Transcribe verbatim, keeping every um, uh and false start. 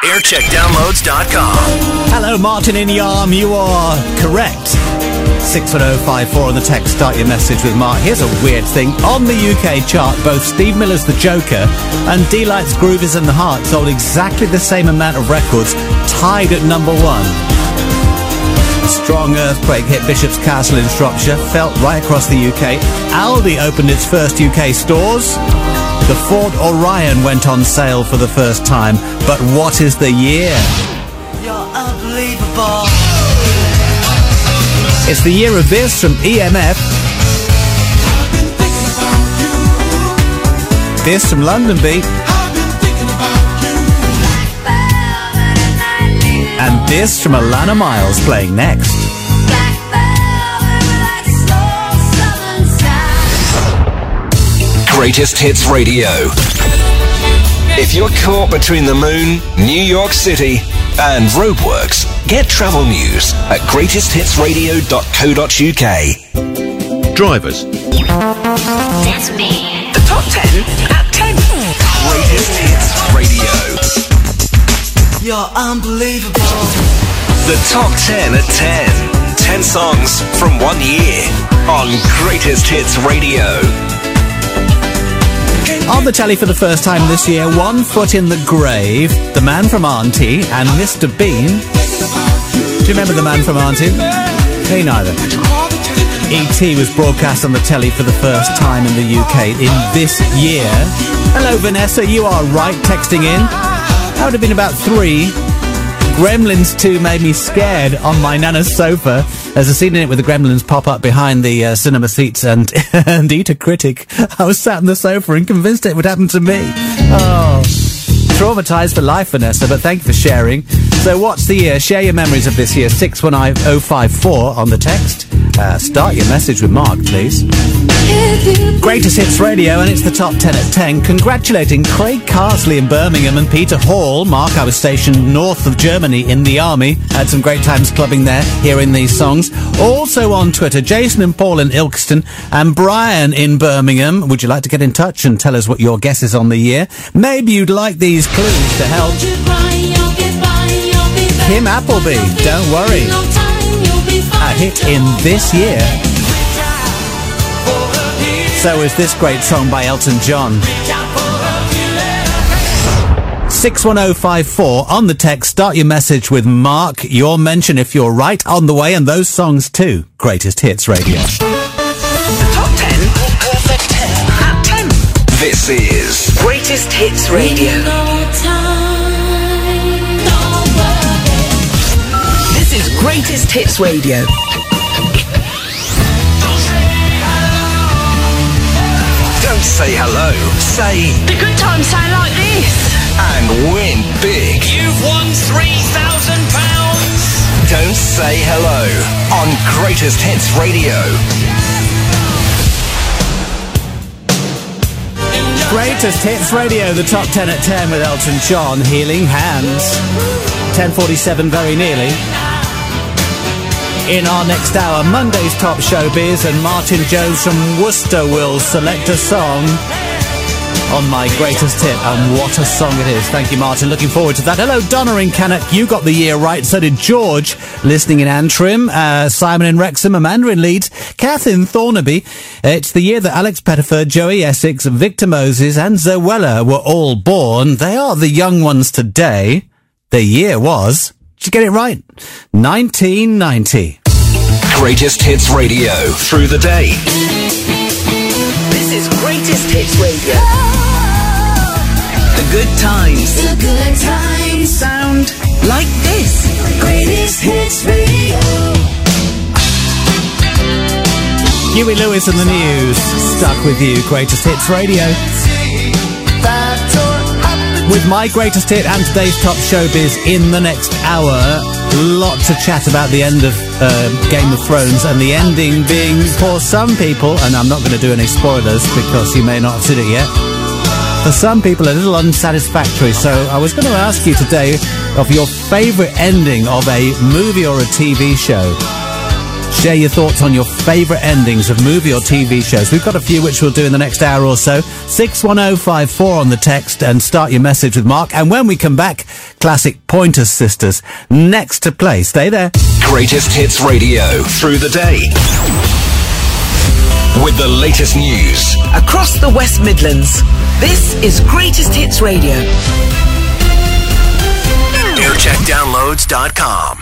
aircheck downloads dot com. Hello, Martin in Yarm. You are correct. six one oh five four on the text. Start your message with Mark. Here's a weird thing. On the U K chart, both Steve Miller's The Joker and D-Light's Groove Is in the Heart sold exactly the same amount of records, tied at number one. A strong earthquake hit Bishop's Castle in Shropshire, felt right across the U K. Aldi opened its first U K stores. The Ford Orion went on sale for the first time. But what is the year? You're unbelievable. It's the year of this from E M F. This from London Beat. And this from Alana Miles playing next. Greatest Hits Radio. If you're caught between the moon, New York City, and roadworks, get travel news at greatest hits radio dot co dot uk. Drivers. That's me. The top ten at ten. Greatest Hits Radio. You're unbelievable. The top ten at ten. ten songs from one year on Greatest Hits Radio. On the telly for the first time this year, One Foot in the Grave, The Man from Auntie, and Mister Bean. Do you remember The Man from Auntie? Me neither. E T was broadcast on the telly for the first time in the U K in this year. Hello, Vanessa, you are right, texting in. That would have been about three. Gremlins two made me scared on my nana's sofa. There's a scene in it where the Gremlins pop up behind the uh, cinema seats and, and eat a critic. I was sat on the sofa and convinced it would happen to me. Oh, traumatised for life, Vanessa, but thank you for sharing. So what's the year? Share your memories of this year. six one oh five four on the text. Uh, start your message with Mark, please. Greatest Hits Radio, and it's the top ten at ten. Congratulating Craig Carsley in Birmingham and Peter Hall. Mark, I was stationed north of Germany in the army. Had some great times clubbing there, hearing these songs. Also on Twitter, Jason and Paul in Ilkeston and Brian in Birmingham. Would you like to get in touch and tell us what your guess is on the year? Maybe you'd like these clues to help. Kim Appleby, Don't Worry. A hit in this year. So is this great song by Elton John. six one oh five four on the text. Start your message with Mark. Your mention if you're right on the way, and those songs too. Greatest Hits Radio. The top ten or perfect ten at ten. This is Greatest Hits Radio. This is Greatest Hits Radio. Don't say hello, say The good times sound like this. and win big. You've won three thousand pounds. Don't say hello on Greatest Hits Radio. Greatest Hits Radio, the top ten at ten with Elton John, Healing Hands. ten forty-seven very nearly. In our next hour, Monday's top showbiz, and Martin Jones from Worcester will select a song on my greatest hit, and what a song it is. Thank you, Martin. Looking forward to that. Hello, Donna in Cannock. You got the year right. So did George, listening in Antrim. Uh, Simon in Wrexham, Amanda in Leeds, Kath in Thornaby. It's the year that Alex Pettifer, Joey Essex, Victor Moses and Zoella were all born. They are the young ones today. The year was, did you get it right? nineteen ninety. Greatest Hits Radio through the day. This is Greatest Hits Radio. The good times. The good times. Sound like this. Greatest Hits Radio. Huey Lewis and the News. Stuck with you. Greatest Hits Radio. With my greatest hit and today's top showbiz in the next hour. Lot to chat about the end of uh, Game of Thrones, and the ending being, for some people, and I'm not going to do any spoilers because you may not have seen it yet, for some people a little unsatisfactory. So I was going to ask you today of your favourite ending of a movie or a T V show. Share your thoughts on your favourite endings of movie or T V shows. We've got a few which we'll do in the next hour or so. six one oh five four on the text and start your message with Mark. And when we come back, classic Pointer Sisters next to play. Stay there. Greatest Hits Radio through the day. With the latest news. Across the West Midlands, this is Greatest Hits Radio. aircheck downloads dot com